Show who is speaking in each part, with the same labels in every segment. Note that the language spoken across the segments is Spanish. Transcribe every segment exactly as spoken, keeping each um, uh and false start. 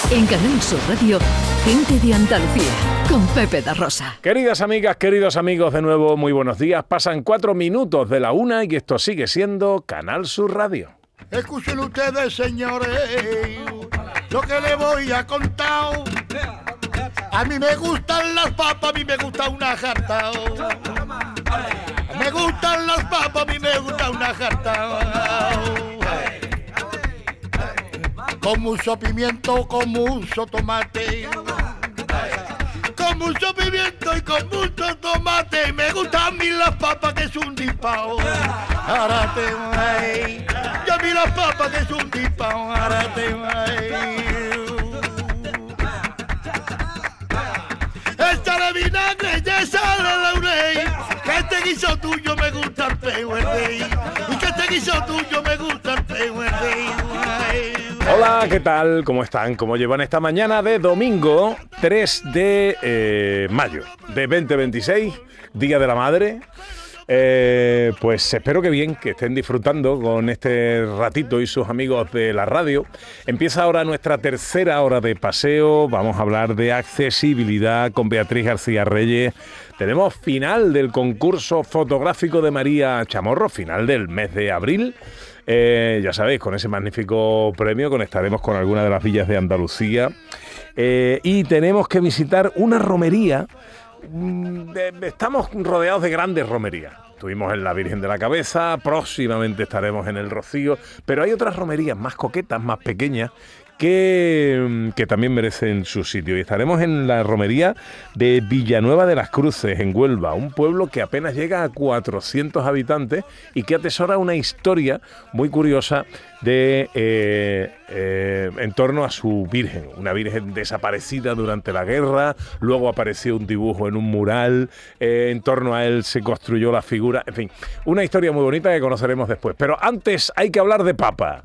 Speaker 1: En Canal Sur Radio, Gente de Andalucía, con Pepe da Rosa.
Speaker 2: Queridas amigas, queridos amigos, de nuevo, muy buenos días. Pasan cuatro minutos de la una y esto sigue siendo Canal Sur Radio.
Speaker 3: Escuchen ustedes, señores, lo que les voy a contar. A mí me gustan las papas, a mí me gusta una jarta. Me gustan las papas, a mí me gusta una jarta. Con mucho pimiento, con mucho tomate. Con mucho pimiento y con mucho tomate. Me gustan a mí las papas que es un dispao. Arate, ay. Yo a mí las papas que es un dispao. Arate, ay. Échale vinagre y échale laurel. Que este guiso tuyo me gusta el peo, el rey. Y que este guiso tuyo me gusta el peo, el rey. Ay.
Speaker 2: Hola, ¿qué tal? ¿Cómo están? ¿Cómo llevan esta mañana de domingo tres de eh, mayo de veinte veintiséis, Día de la Madre? Eh, pues espero que bien, que estén disfrutando con este ratito y sus amigos de la radio. Empieza ahora nuestra tercera hora de paseo. Vamos a hablar de accesibilidad con Beatriz García Reyes. Tenemos final del concurso fotográfico de María Chamorro, final del mes de abril. Eh, ya sabéis, con ese magnífico premio conectaremos con alguna de las villas de Andalucía. Eh, y tenemos que visitar una romería. Estamos rodeados de grandes romerías. Estuvimos en la Virgen de la Cabeza, próximamente estaremos en el Rocío, pero hay otras romerías más coquetas, más pequeñas, que, que también merecen su sitio. Y estaremos en la romería de Villanueva de las Cruces, en Huelva, un pueblo que apenas llega a cuatrocientos habitantes y que atesora una historia muy curiosa de eh, eh, en torno a su virgen, una virgen desaparecida durante la guerra. Luego apareció un dibujo en un mural, eh, en torno a él se construyó la figura, en fin, una historia muy bonita que conoceremos después. Pero antes hay que hablar de papa,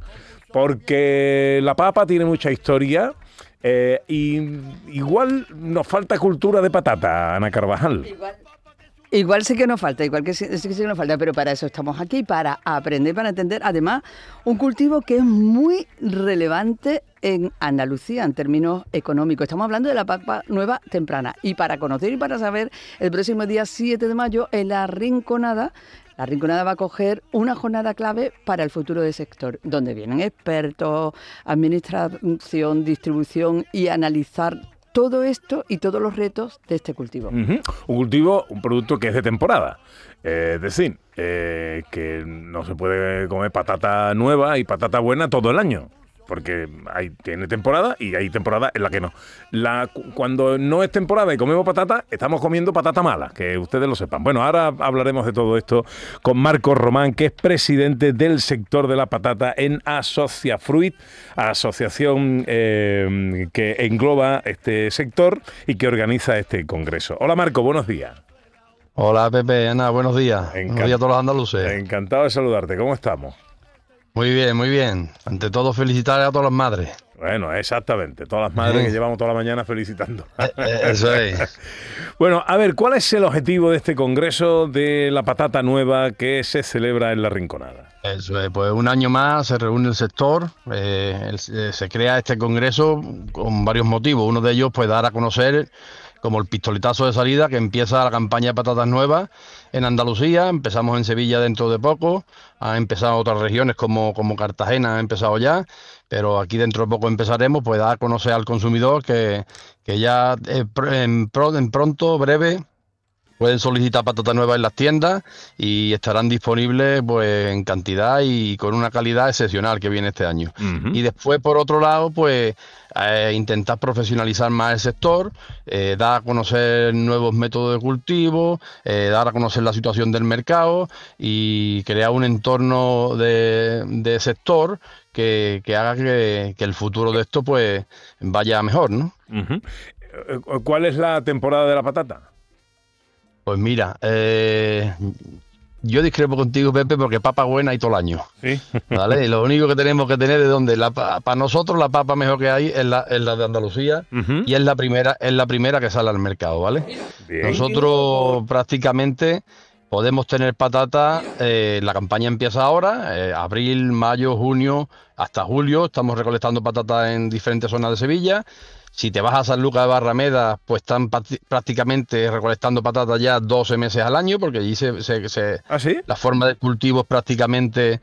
Speaker 2: porque la papa tiene mucha historia. Eh, y igual nos falta cultura de patata, Ana Carvajal.
Speaker 4: Igual. Igual sí que nos falta, igual que sí, sí que sí que nos falta, pero para eso estamos aquí, para aprender, para entender. Además, un cultivo que es muy relevante en Andalucía en términos económicos. Estamos hablando de la papa nueva temprana. Y para conocer y para saber, el próximo día siete de mayo, en La Rinconada, La Rinconada va a coger una jornada clave para el futuro del sector, donde vienen expertos, administración, distribución y analizar todo esto y todos los retos de este cultivo.
Speaker 2: Uh-huh. Un cultivo, un producto que es de temporada. Eh, es decir, eh, que no se puede comer patata nueva y patata buena todo el año. Porque hay, tiene temporada y hay temporada en la que no. La, cuando no es temporada y comemos patata, estamos comiendo patata mala, que ustedes lo sepan. Bueno, ahora hablaremos de todo esto con Marcos Román, que es presidente del sector de la patata en Asociafruit, asociación eh, que engloba este sector y que organiza este congreso. Hola Marco, buenos días.
Speaker 5: Hola Pepe, Ana, buenos días.
Speaker 2: Encant-
Speaker 5: buenos días a todos los andaluces.
Speaker 2: Encantado de saludarte, ¿cómo estamos?
Speaker 5: Muy bien, muy bien. Ante todo, felicitar a todas las madres.
Speaker 2: Bueno, exactamente. Todas las madres que llevamos toda la mañana felicitando.
Speaker 5: Eh, eh, eso es.
Speaker 2: Bueno, a ver, ¿cuál es el objetivo de este congreso de la patata nueva que se celebra en La Rinconada?
Speaker 5: Eso es, pues un año más se reúne el sector, eh, el, eh, se crea este congreso con varios motivos. Uno de ellos, pues dar a conocer como el pistoletazo de salida que empieza la campaña de patatas nuevas en Andalucía. Empezamos en Sevilla dentro de poco, han empezado otras regiones como, como Cartagena, han empezado ya, pero aquí dentro de poco empezaremos, pues dar a conocer al consumidor que, que ya eh, en, en pronto, breve, pueden solicitar patatas nuevas en las tiendas y estarán disponibles pues en cantidad y con una calidad excepcional que viene este año. Uh-huh. Y después, por otro lado, pues eh, intentar profesionalizar más el sector, eh, dar a conocer nuevos métodos de cultivo, eh, dar a conocer la situación del mercado y crear un entorno de, de sector que, que haga que, que el futuro de esto pues vaya mejor, ¿no?
Speaker 2: Uh-huh. ¿Cuál es la temporada de la patata?
Speaker 5: Pues mira, eh, yo discrepo contigo, Pepe, porque papa buena hay todo el año. ¿Sí? ¿Vale? Y lo único que tenemos que tener es donde la, para nosotros la papa mejor que hay es la, es la de Andalucía, uh-huh. y es la primera, es la primera que sale al mercado, ¿vale? Bien. Nosotros prácticamente podemos tener patata, eh, la campaña empieza ahora, eh, abril, mayo, junio, hasta julio, estamos recolectando patata en diferentes zonas de Sevilla. Si te vas a San Lucas de Barrameda, pues están prácticamente recolectando patata ya doce meses al año, porque allí se, se, se
Speaker 2: ¿Ah, sí?
Speaker 5: la forma de cultivo es prácticamente...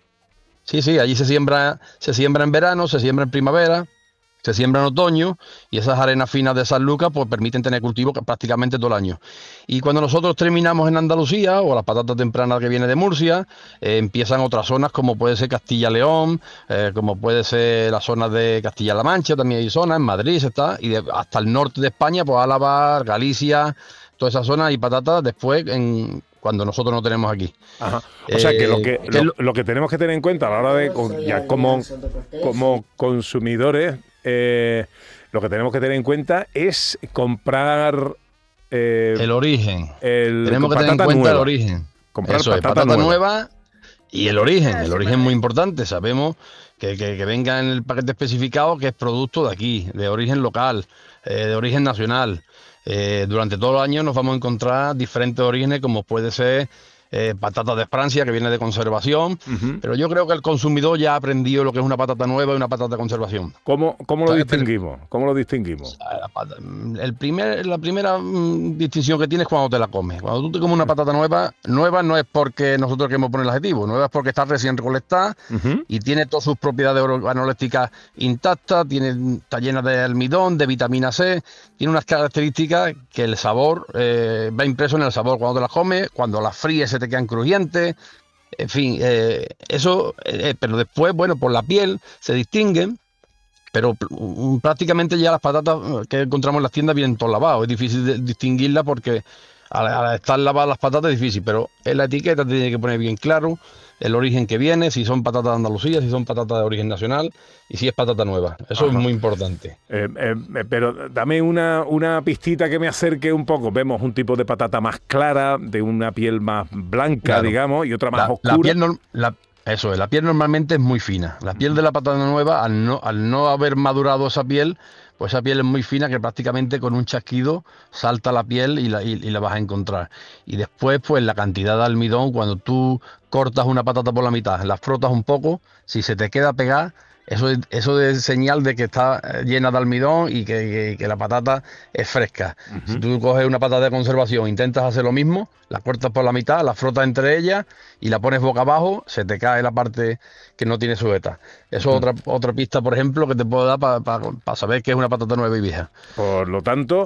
Speaker 5: Sí, sí, allí se siembra, se siembra en verano, se siembra en primavera, se siembra en otoño, y esas arenas finas de San Lucas pues permiten tener cultivo prácticamente todo el año. Y cuando nosotros terminamos en Andalucía, o la patata temprana que viene de Murcia, eh, empiezan otras zonas como puede ser Castilla-León, eh, como puede ser la zona de Castilla-La Mancha, también hay zonas, en Madrid se está, y de, hasta el norte de España, pues Álava, Galicia, toda esa zona, y patatas después en... cuando nosotros no tenemos aquí.
Speaker 2: Ajá. O sea que lo que,
Speaker 5: Eh,
Speaker 2: lo, lo que tenemos que tener en cuenta a la hora de, con- ya como, como consumidores, eh, lo que tenemos que tener en cuenta es comprar eh,
Speaker 5: el origen.
Speaker 2: el,
Speaker 5: Tenemos que tener en
Speaker 2: patata
Speaker 5: cuenta
Speaker 2: nueva.
Speaker 5: el origen.
Speaker 2: Comprar
Speaker 5: Eso es,
Speaker 2: patata
Speaker 5: patata
Speaker 2: nueva.
Speaker 5: nueva y el origen. El origen es muy importante. Sabemos que, que, que venga en el paquete especificado que es producto de aquí, de origen local, eh, de origen nacional. Eh, durante todos los años nos vamos a encontrar diferentes orígenes, como puede ser eh, patata de Francia, que viene de conservación,
Speaker 2: Ujú.
Speaker 5: pero yo creo que el consumidor ya ha aprendido lo que es una patata nueva y una patata de conservación.
Speaker 2: ¿Cómo, cómo lo
Speaker 5: Está- pero-
Speaker 2: distinguimos? ¿Cómo lo distinguimos?
Speaker 5: La, pata- el primer, la primera mm, distinción que tienes es cuando te la comes. Cuando tú te comes una patata nueva, nueva no es porque nosotros queremos poner el adjetivo, nueva es porque está recién recolectada
Speaker 2: Ujú.
Speaker 5: y tiene todas sus propiedades organolépticas intactas, tiene, está llena de almidón, de vitamina C, tiene unas características que el sabor eh, va impreso en el sabor cuando te las comes, cuando las fríes se te quedan crujientes, en fin, eh, eso, eh, pero después, bueno, por la piel se distinguen. Pero mm, prácticamente ya las patatas que encontramos en las tiendas vienen todo lavadas. Es difícil de distinguirlas porque al, al estar lavadas las patatas es difícil. Pero en la etiqueta te tiene que poner bien claro el origen que viene, si son patatas de Andalucía, si son patatas de origen nacional y si es patata nueva. Eso
Speaker 2: Ajá.
Speaker 5: es muy importante.
Speaker 2: Eh, eh, eh, pero dame una, una pistita que me acerque un poco. Vemos un tipo de patata más clara, de una piel más blanca,
Speaker 5: Claro.
Speaker 2: digamos, y otra más
Speaker 5: La,
Speaker 2: oscura.
Speaker 5: la piel norm- la- eso es, la piel normalmente es muy fina. La piel de la patata nueva, al no, al no haber madurado esa piel, pues esa piel es muy fina que prácticamente con un chasquido salta la piel y la, y, y la vas a encontrar. Y después, pues la cantidad de almidón, cuando tú cortas una patata por la mitad, la frotas un poco, si se te queda pegada, eso es, eso es señal de que está eh, llena de almidón y que, que- que la patata es fresca. Si tú coges una patata de conservación, intentas hacer lo mismo, la cortas por la mitad, la frotas entre ellas y la pones boca abajo, se te cae la parte que no tiene sujeta. Eso es otra, otra pista, por ejemplo, que te puedo dar para saber que es una patata nueva y vieja.
Speaker 2: Por lo tanto,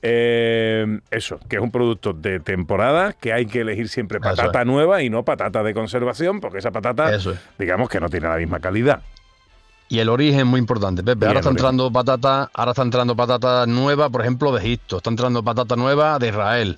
Speaker 2: eh, eso, que es un producto de temporada, que hay que elegir siempre
Speaker 5: Eso
Speaker 2: patata
Speaker 5: es.
Speaker 2: nueva y no patata de conservación, porque esa patata,
Speaker 5: Eso es.
Speaker 2: digamos que no tiene la misma calidad.
Speaker 5: Y el origen es muy importante, Pepe.
Speaker 2: Y
Speaker 5: Ahora
Speaker 2: el
Speaker 5: está
Speaker 2: origen.
Speaker 5: entrando patata, ahora está entrando patata nueva, por ejemplo, de Egipto. Está entrando patata nueva de Israel.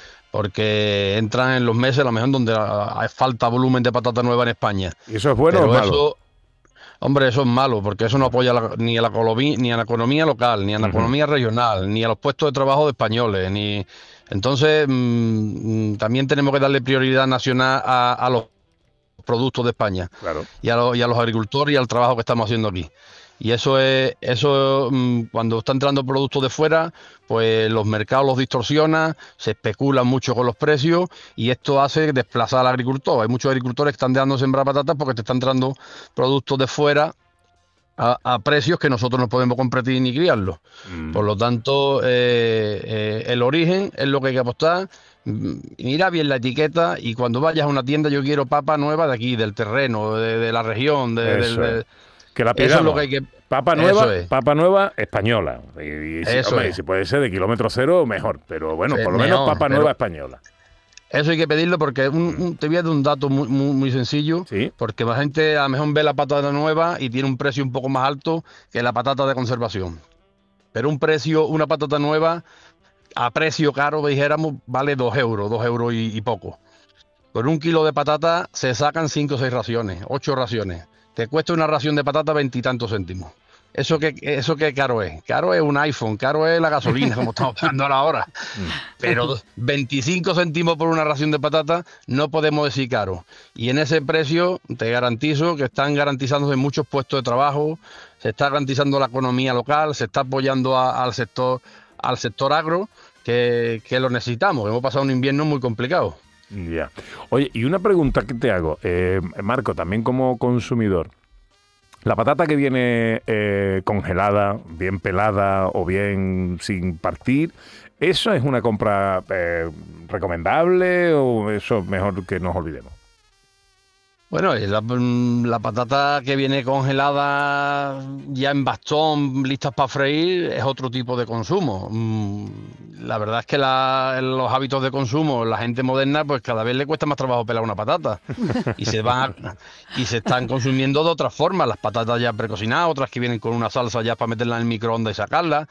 Speaker 5: Porque entran en los meses, a lo mejor donde hay falta volumen de patata nueva en España.
Speaker 2: ¿Y eso es bueno
Speaker 5: Pero
Speaker 2: o malo?
Speaker 5: eso, hombre, eso es malo, porque eso no apoya la- ni, a la economía, ni a la economía local, ni a la
Speaker 2: Ujú.
Speaker 5: economía regional, ni a los puestos de trabajo de españoles. Ni... Entonces, mm, mm, también tenemos que darle prioridad nacional a, a los productos de España
Speaker 2: Claro.
Speaker 5: y a, los, y a los agricultores y al trabajo que estamos haciendo aquí. Y eso es, eso mm, cuando está entrando productos de fuera, pues los mercados los distorsionan, se especula mucho con los precios y esto hace desplazar al agricultor. Hay muchos agricultores que están dejando de sembrar patatas porque te están entrando productos de fuera a, a precios que nosotros no podemos competir ni criarlos.
Speaker 2: Mm.
Speaker 5: Por lo tanto, eh, eh, el origen es lo que hay que apostar. Mm, Mira bien la etiqueta y cuando vayas a una tienda, yo quiero papa nueva de aquí, del terreno, de, de la región. De,
Speaker 2: Eso
Speaker 5: del- de-
Speaker 2: es. Que la
Speaker 5: eso es
Speaker 2: pidamos.
Speaker 5: lo que hay que...
Speaker 2: Papa
Speaker 5: eso
Speaker 2: nueva,
Speaker 5: es.
Speaker 2: papa nueva española. Y, y si,
Speaker 5: Eso
Speaker 2: hombre,
Speaker 5: es.
Speaker 2: si puede ser de kilómetro cero, mejor. Pero bueno,
Speaker 5: Sí,
Speaker 2: por lo menos
Speaker 5: mejor,
Speaker 2: papa
Speaker 5: pero-
Speaker 2: nueva española.
Speaker 5: Eso hay que pedirlo porque un, un- te voy a dar un dato muy, muy, muy sencillo.
Speaker 2: Sí.
Speaker 5: Porque la gente a lo mejor ve la patata nueva y tiene un precio un poco más alto que la patata de conservación. Pero un precio, una patata nueva, a precio caro, dijéramos, vale dos euros, dos euros y, y poco. Por un kilo de patata se sacan cinco o seis raciones, ocho raciones. Te cuesta una ración de patata veintitantos céntimos. ¿Eso qué, eso qué caro es? Caro es un iPhone, caro es la gasolina, como estamos hablando ahora. Pero veinticinco céntimos por una ración de patata no podemos decir caro. Y en ese precio te garantizo que están garantizándose muchos puestos de trabajo, se está garantizando la economía local, se está apoyando a- al sector al sector agro, que, que lo necesitamos. Hemos pasado un invierno muy complicado.
Speaker 2: Ya. Oye, y una pregunta que te hago, eh, Marco, también como consumidor. La patata que viene eh, congelada, bien pelada o bien sin partir, ¿eso es una compra eh, recomendable o eso es mejor que nos olvidemos?
Speaker 5: Bueno, la, la patata que viene congelada ya en bastón, listas para freír, es otro tipo de consumo. La verdad es que la, los hábitos de consumo, la gente moderna, pues cada vez le cuesta más trabajo pelar una patata. Y se van a, y se están consumiendo de otras formas, las patatas ya precocinadas, otras que vienen con una salsa ya para meterla en el microondas y sacarla.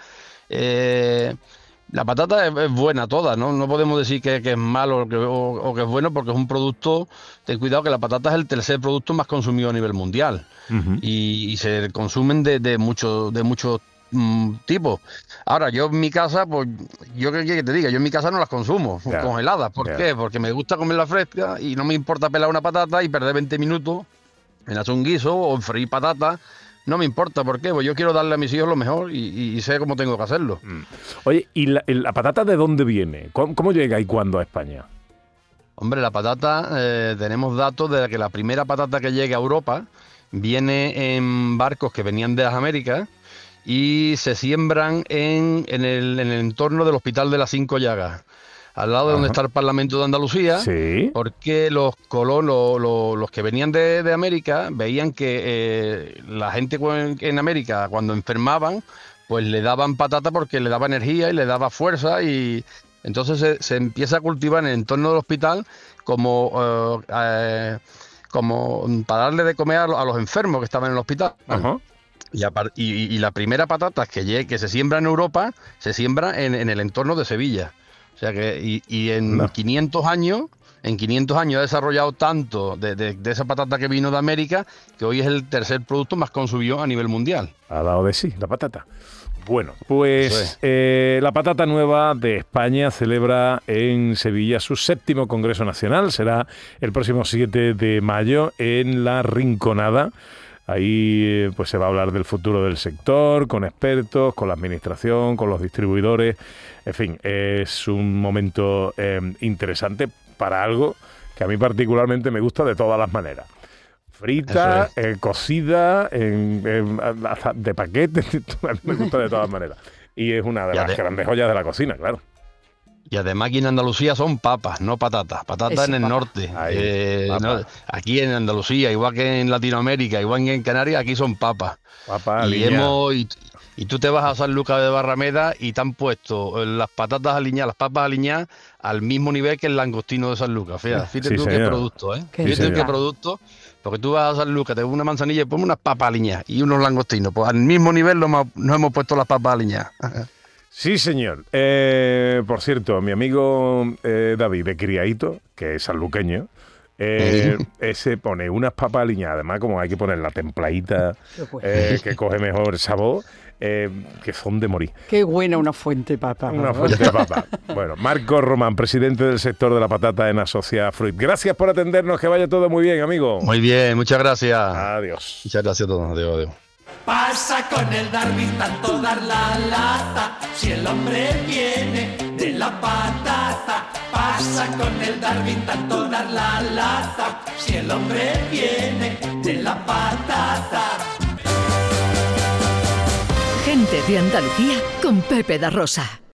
Speaker 5: Eh, La patata es, es buena toda, ¿no? No podemos decir que, que es malo o que, o, o que es bueno porque es un producto, ten cuidado que la patata es el tercer producto más consumido a nivel mundial. Uh-huh. y, y se consumen de, de muchos de muchos mm, tipos. Ahora, yo en mi casa, pues, yo qué que te diga, yo en mi casa no las consumo yeah. congeladas. ¿Por yeah. qué? Porque me gusta comerla fresca y no me importa pelar una patata y perder veinte minutos en hacer un guiso o en freír patata. No me importa, ¿por qué? Pues yo quiero darle a mis hijos lo mejor y, y, y sé cómo tengo que hacerlo. Mm.
Speaker 2: Oye, ¿y la, la patata de dónde viene? ¿Cómo, cómo llega y cuándo a España?
Speaker 5: Hombre, la patata, eh, tenemos datos de que la primera patata que llegue a Europa viene en barcos que venían de las Américas y se siembran en, en, el, en el entorno del Hospital de las Cinco Llagas, al lado de donde Ajá. está el Parlamento de Andalucía,
Speaker 2: ¿Sí?
Speaker 5: porque los colonos, los, los que venían de, de América, veían que eh, la gente en América, cuando enfermaban, pues le daban patata porque le daba energía y le daba fuerza, y entonces se, se empieza a cultivar en el entorno del hospital como, uh, eh, como para darle de comer a los, a los enfermos que estaban en el hospital.
Speaker 2: Ajá.
Speaker 5: Y, apart, y, y la primera patata que, llegue, que se siembra en Europa, se siembra en, en el entorno de Sevilla. O sea que, y, y en no. quinientos años, en quinientos años ha desarrollado tanto de, de, de esa patata que vino de América, que hoy es el tercer producto más consumido a nivel mundial.
Speaker 2: Ha dado de sí, la patata. Bueno, pues es. eh, la patata nueva de España celebra en Sevilla su séptimo Congreso Nacional. Será el próximo siete de mayo en La Rinconada. Ahí pues se va a hablar del futuro del sector, con expertos, con la administración, con los distribuidores. En fin, es un momento eh, interesante para algo que a mí particularmente me gusta de todas las maneras. Frita, es. eh, cocida, en, en, de paquete, a mí me gusta de todas maneras. Y es una de ya las de... grandes joyas de la cocina, claro.
Speaker 5: Y además aquí en Andalucía son papas, no patatas. Patatas Eso, en el papa. norte. Ahí, eh, no, aquí en Andalucía, igual que en Latinoamérica, igual que en Canarias, aquí son papas.
Speaker 2: Papa,
Speaker 5: y, hemos, y, y tú te vas a San Lucas de Barrameda y te han puesto las patatas aliñadas, las papas aliñadas al mismo nivel que el langostino de San Lucas. Fíjate, fíjate sí, tú señor. qué producto, ¿eh? ¿Qué fíjate tú qué producto. Porque tú vas a San Lucas, te pones una manzanilla y pones unas papas aliñadas y unos langostinos. Pues al mismo nivel nos hemos puesto las papas aliñadas.
Speaker 2: Sí, señor. Eh, por cierto, mi amigo eh, David de Criadito, que es sanluqueño, eh, ese pone unas papas aliñadas, además como hay que poner la templadita, eh, que coge mejor sabor, eh, que son de morir.
Speaker 4: Qué buena una fuente de papa.
Speaker 2: Una fuente de papa. Bueno, Marco Román, presidente del sector de la patata en Asociación Fruit. Gracias por atendernos, que vaya todo muy bien, amigo.
Speaker 5: Muy bien, muchas gracias.
Speaker 2: Adiós.
Speaker 5: Muchas gracias a todos. Adiós, adiós.
Speaker 6: Pasa con el Darwin tanto dar la lata, si el hombre viene de la patata. Pasa con el Darwin tanto dar la lata, si el hombre viene de la patata.
Speaker 1: Gente de Andalucía con Pepe da Rosa.